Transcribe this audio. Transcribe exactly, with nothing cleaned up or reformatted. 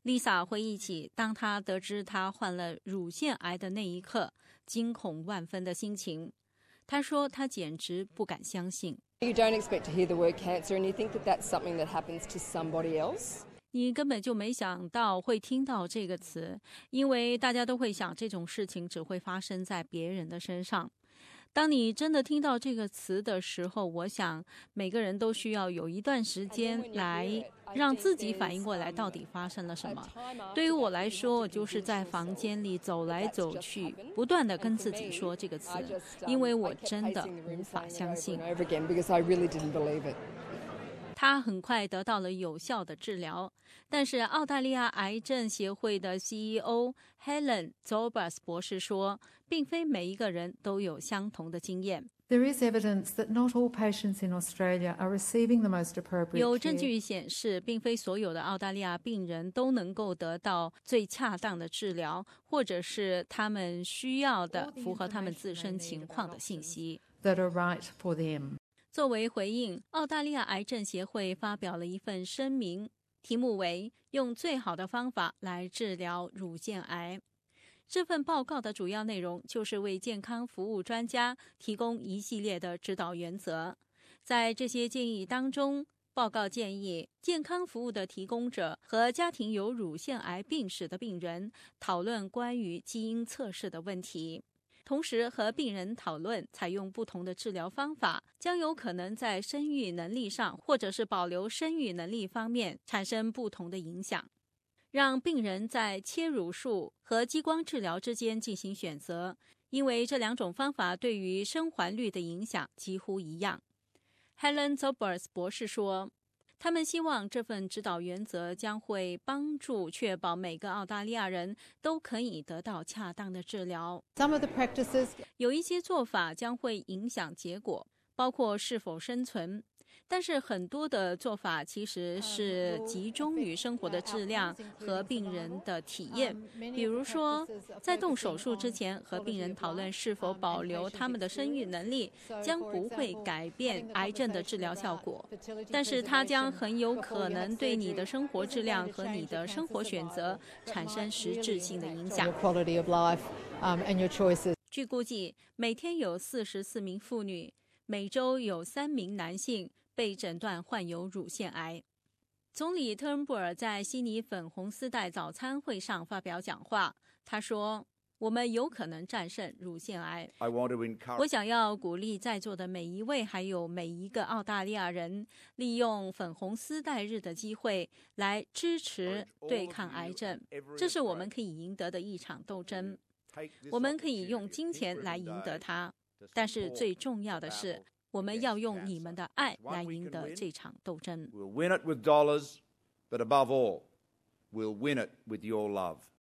Lisa 回忆起当她得知她患了乳腺癌的那一刻，惊恐万分的心情。她说她简直不敢相信。 You don't expect to hear the word cancer and you think that that's something that happens to somebody else. 你根本就没想到会听到这个词，因为大家都会想这种事情只会发生在别人的身上。当你真的听到这个词的时候，我想每个人都需要有一段时间来让自己反应过来到底发生了什么。对于我来说，我就是在房间里走来走去，不断地跟自己说这个词，因为我真的无法相信。他很快得到了有效的治疗，但是澳大利亚癌症协会的 C E O Helen Zorbas 博士说，并非每一个人都有相同的经验。 There is evidence that not all patients in Australia are receiving the most appropriate care. 有证据显示，并非所有的澳大利亚病人都能够得到最恰当的治疗，或者是他们需要的符合他们自身情况的信息。 That are right for them. 作为回应，澳大利亚癌症协会发表了一份声明，题目为“用最好的方法来治疗乳腺癌”。这份报告的主要内容就是为健康服务专家提供一系列的指导原则。在这些建议当中，报告建议健康服务的提供者和家庭有乳腺癌病史的病人讨论关于基因测试的问题。同时和病人讨论采用不同的治疗方法将有可能在生育能力上或者是保留生育能力方面产生不同的影响，让病人在切乳术和激光治疗之间进行选择，因为这两种方法对于生还率的影响几乎一样。 Helen Zorbas 博士说，他们希望这份指导原则将会帮助确保每个澳大利亚人都可以得到恰当的治疗。 Some of the practices 有一些做法将会影响结果，包括是否生存，但是很多的做法其实是集中于生活的质量和病人的体验。比如说，在动手术之前和病人讨论是否保留他们的生育能力，将不会改变癌症的治疗效果，但是它将很有可能对你的生活质量和你的生活选择产生实质性的影响。据估计，每天有四十四名妇女，每周有三名男性被诊断患有乳腺癌。总理特恩布尔在悉尼粉红丝带早餐会上发表讲话，他说，我们有可能战胜乳腺癌。我想要鼓励在座的每一位还有每一个澳大利亚人，利用粉红丝带日的机会来支持对抗癌症，这是我们可以赢得的一场斗争。我们可以用金钱来赢得它，但是最重要的是，我们要用你们的爱来赢得这场斗争。 We'll win it with dollars, but above all, we'll win it with your love.